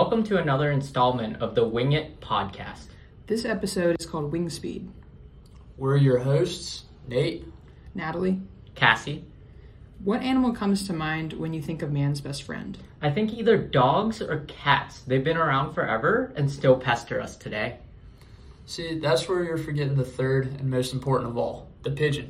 welcome to another installment of the Wing It podcast. This episode is called Wing Speed. We're your hosts, Nate, Natalie, Cassie. What animal comes to mind when you think of man's best friend? I think either dogs or cats. They've been around forever and still pester us today. See, that's where you're forgetting the third and most important of all, the pigeon.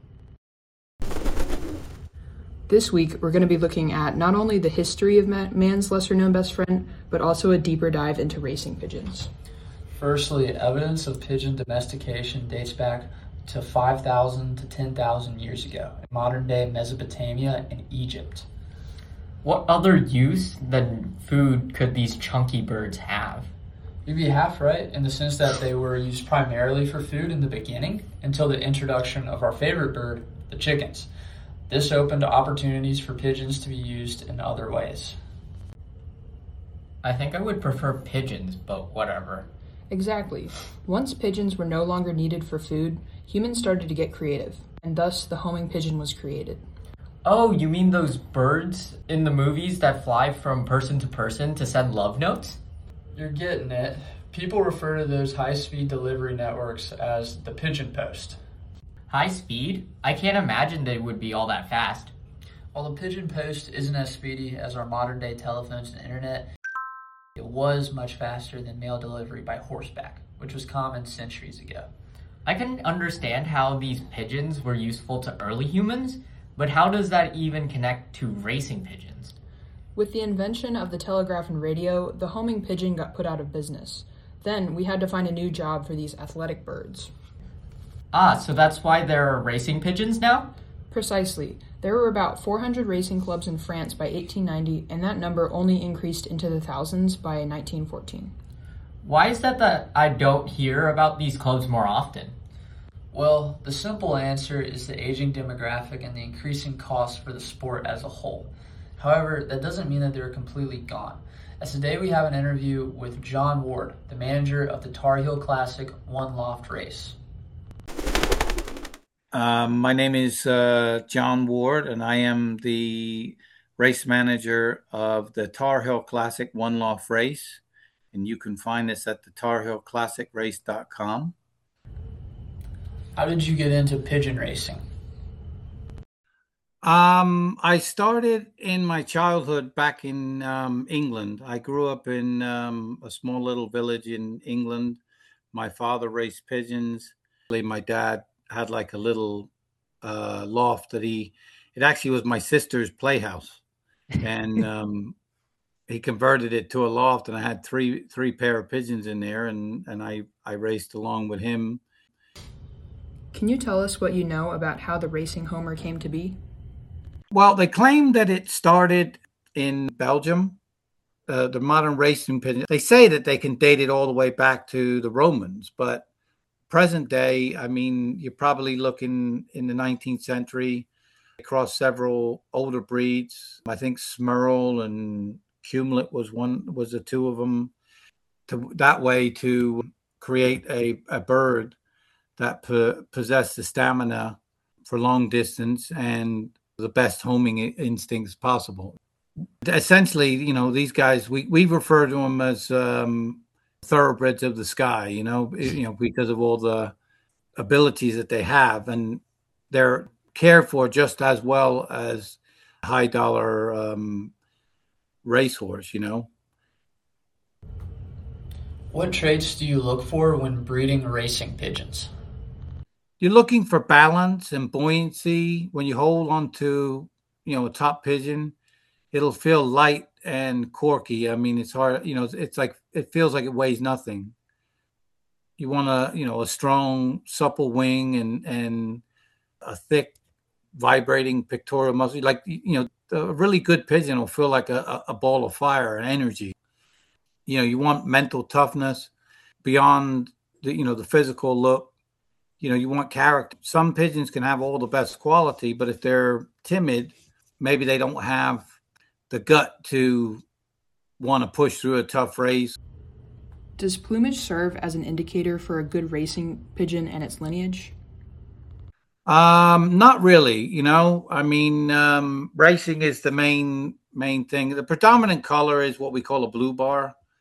This week, we're going to be looking at not only the history of man's lesser-known best friend, but also a deeper dive into racing pigeons. Firstly, evidence of pigeon domestication dates back to 5,000 to 10,000 years ago in modern-day Mesopotamia and Egypt. What other use than food could these chunky birds have? You'd be half right in the sense that they were used primarily for food in the beginning until the introduction of our favorite bird, the chickens. This opened opportunities for pigeons to be used in other ways. I think I would prefer pigeons, but whatever. Exactly. Once pigeons were no longer needed for food, humans started to get creative, and thus the homing pigeon was created. Oh, you mean those birds in the movies that fly from person to person to send love notes? You're getting it. People refer to those high-speed delivery networks as the pigeon post. High speed? I can't imagine they would be all that fast. While the pigeon post isn't as speedy as our modern-day telephones and internet, it was much faster than mail delivery by horseback, which was common centuries ago. I can understand how these pigeons were useful to early humans, but how does that even connect to racing pigeons? With the invention of the telegraph and radio, the homing pigeon got put out of business. Then we had to find a new job for these athletic birds. Ah, so that's why there are racing pigeons now? Precisely. There were about 400 racing clubs in France by 1890, and that number only increased into the thousands by 1914. Why is that I don't hear about these clubs more often? Well, the simple answer is the aging demographic and the increasing costs for the sport as a whole. However, that doesn't mean that they're completely gone. As today we have an interview with John Ward, the manager of the Tar Heel Classic One Loft race. My name is John Ward, and I am the race manager of the Tar Heel Classic One Loft race. And you can find us at the tarheelclassicrace.com. How did you get into pigeon racing? I started in my childhood back in England. I grew up in a small little village in England. My father raced pigeons. My dad had like a little loft that it actually was my sister's playhouse. And he converted it to a loft, and I had three pair of pigeons in there, and I raced along with him. Can you tell us what you know about how the racing homer came to be? Well, they claim that it started in Belgium, the modern racing pigeon. They say that they can date it all the way back to the Romans, but present day, I mean, you're probably looking in the 19th century across several older breeds. I think Smurl and Cumlet was the two of them, to create a bird that possessed the stamina for long distance and the best homing instincts possible. Essentially, these guys, we refer to them as thoroughbreds of the sky, because of all the abilities that they have, and they're cared for just as well as high dollar racehorse. What traits do you look for when breeding racing pigeons? You're looking for balance and buoyancy. When you hold onto, a top pigeon, it'll feel light and corky. I mean, it's hard, it's like, it feels like it weighs nothing. You want a strong, supple wing and a thick, vibrating pectoral muscle. Like, a really good pigeon will feel like a ball of fire and energy. You want mental toughness beyond the physical look. You want character. Some pigeons can have all the best quality, but if they're timid, maybe they don't have the gut to want to push through a tough race. Does plumage serve as an indicator for a good racing pigeon and its lineage? Not really. I mean, racing is the main thing. The predominant color is what we call a blue bar.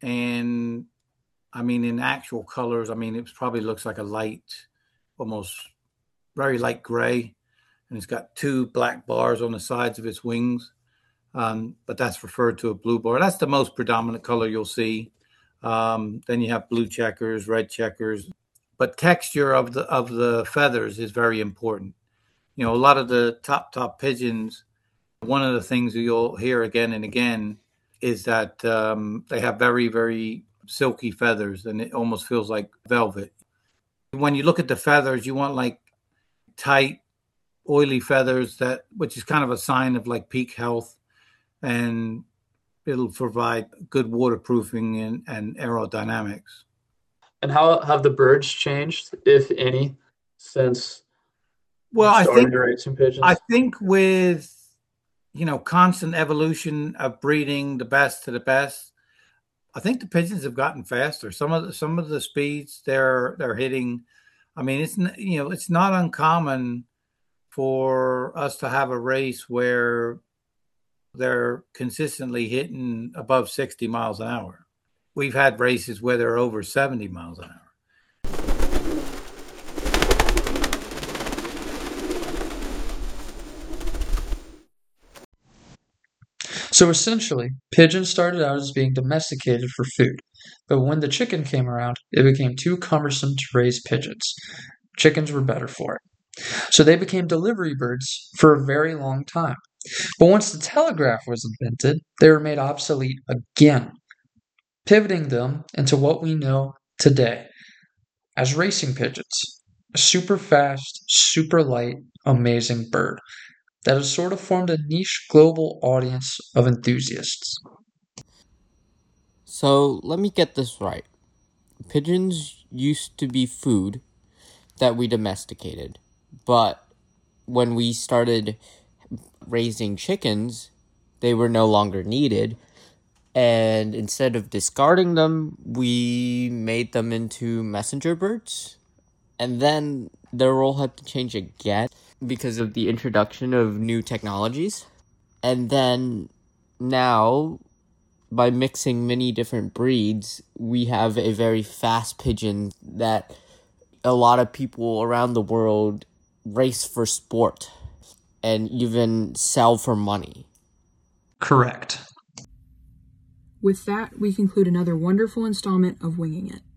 and I mean, in actual colors, I mean, it probably looks like a light, almost very light gray, and it's got two black bars on the sides of its wings. But that's referred to a blue bar. That's the most predominant color you'll see. Then you have blue checkers, red checkers, but texture of the feathers is very important. You know, a lot of the top pigeons, one of the things you'll hear again and again is that they have very, very silky feathers, and it almost feels like velvet. When you look at the feathers, you want like tight, oily feathers, which is kind of a sign of like peak health, and it'll provide good waterproofing and aerodynamics. And how have the birds changed, if any, since Well, you started raising pigeons? I think with constant evolution of breeding the best to the best, I think the pigeons have gotten faster. Some of the speeds they're hitting. I mean, it's not uncommon for us to have a race where they're consistently hitting above 60 miles an hour. We've had races where they're over 70 miles an hour. So essentially, pigeons started out as being domesticated for food, but when the chicken came around, it became too cumbersome to raise pigeons. Chickens were better for it. So they became delivery birds for a very long time. But once the telegraph was invented, they were made obsolete again, pivoting them into what we know today as racing pigeons. A super fast, super light, amazing bird that has sort of formed a niche global audience of enthusiasts. So let me get this right. Pigeons used to be food that we domesticated, but when we started raising chickens, they were no longer needed, and instead of discarding them, we made them into messenger birds, and then their role had to change again because of the introduction of new technologies. And then now, by mixing many different breeds, we have a very fast pigeon that a lot of people around the world race for sport and even sell for money. Correct. With that, we conclude another wonderful installment of Winging It.